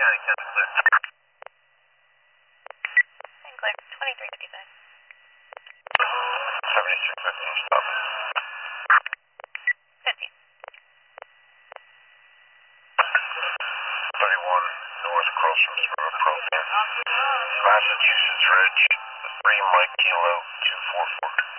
County, County clear. Clear, 2355. 7615, stop. 50. 31 north across from Smyrna Propane. Massachusetts Ridge, 3 Mike Kilo 244.